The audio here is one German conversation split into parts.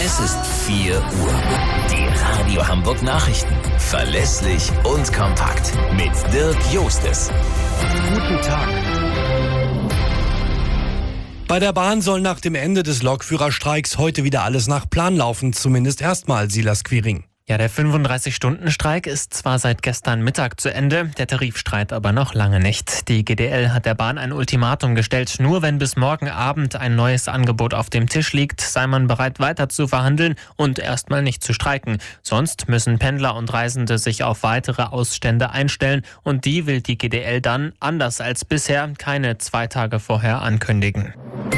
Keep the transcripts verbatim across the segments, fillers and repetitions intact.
Es ist vier Uhr. Die Radio Hamburg Nachrichten. Verlässlich und kompakt. Mit Dirk Jostes. Guten Tag. Bei der Bahn soll nach dem Ende des Lokführerstreiks heute wieder alles nach Plan laufen. Zumindest erstmal, Silas Quiring. Ja, der fünfunddreißig-Stunden-Streik ist zwar seit gestern Mittag zu Ende, der Tarifstreit aber noch lange nicht. Die G D L hat der Bahn ein Ultimatum gestellt. Nur wenn bis morgen Abend ein neues Angebot auf dem Tisch liegt, sei man bereit weiter zu verhandeln und erstmal nicht zu streiken. Sonst müssen Pendler und Reisende sich auf weitere Ausstände einstellen und die will die G D L dann, anders als bisher, keine zwei Tage vorher ankündigen.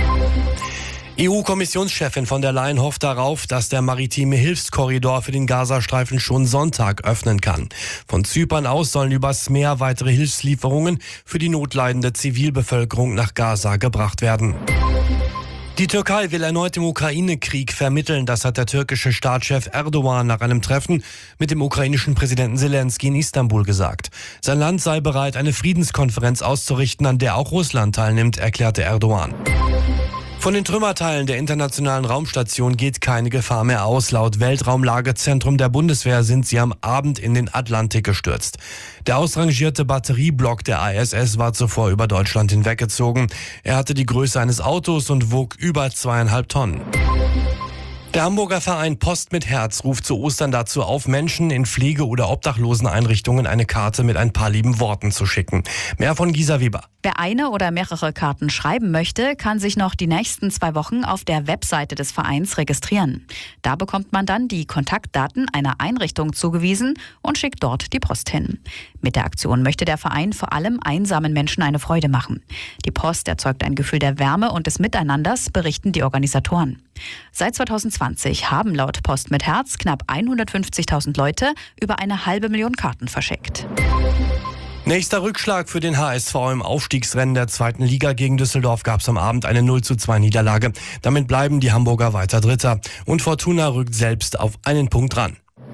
E U-Kommissionschefin von der Leyen hofft darauf, dass der maritime Hilfskorridor für den Gazastreifen schon Sonntag öffnen kann. Von Zypern aus sollen übers Meer weitere Hilfslieferungen für die notleidende Zivilbevölkerung nach Gaza gebracht werden. Die Türkei will erneut im Ukraine-Krieg vermitteln. Das hat der türkische Staatschef Erdogan nach einem Treffen mit dem ukrainischen Präsidenten Selensky in Istanbul gesagt. Sein Land sei bereit, eine Friedenskonferenz auszurichten, an der auch Russland teilnimmt, erklärte Erdogan. Von den Trümmerteilen der internationalen Raumstation geht keine Gefahr mehr aus. Laut Weltraumlagezentrum der Bundeswehr sind sie am Abend in den Atlantik gestürzt. Der ausrangierte Batterieblock der I S S war zuvor über Deutschland hinweggezogen. Er hatte die Größe eines Autos und wog über zweieinhalb Tonnen. Der Hamburger Verein Post mit Herz ruft zu Ostern dazu auf, Menschen in Pflege- oder Obdachloseneinrichtungen eine Karte mit ein paar lieben Worten zu schicken. Mehr von Gisa Weber. Wer eine oder mehrere Karten schreiben möchte, kann sich noch die nächsten zwei Wochen auf der Webseite des Vereins registrieren. Da bekommt man dann die Kontaktdaten einer Einrichtung zugewiesen und schickt dort die Post hin. Mit der Aktion möchte der Verein vor allem einsamen Menschen eine Freude machen. Die Post erzeugt ein Gefühl der Wärme und des Miteinanders, berichten die Organisatoren. Seit zweitausendzwanzig haben laut Post mit Herz knapp hundertfünfzigtausend Leute über eine halbe Million Karten verschickt. Nächster Rückschlag für den H S V im Aufstiegsrennen der zweiten Liga. Gegen Düsseldorf gab es am Abend eine null zu zwei Niederlage. Damit bleiben die Hamburger weiter Dritter. Und Fortuna rückt selbst auf einen Punkt ran.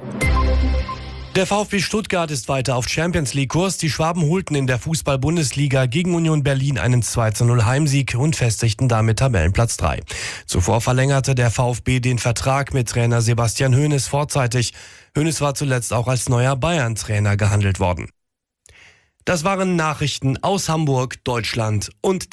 Der VfB Stuttgart ist weiter auf Champions-League-Kurs. Die Schwaben holten in der Fußball-Bundesliga gegen Union Berlin einen zwei zu null Heimsieg und festigten damit Tabellenplatz drei. Zuvor verlängerte der VfB den Vertrag mit Trainer Sebastian Hoeneß vorzeitig. Hoeneß war zuletzt auch als neuer Bayern-Trainer gehandelt worden. Das waren Nachrichten aus Hamburg, Deutschland und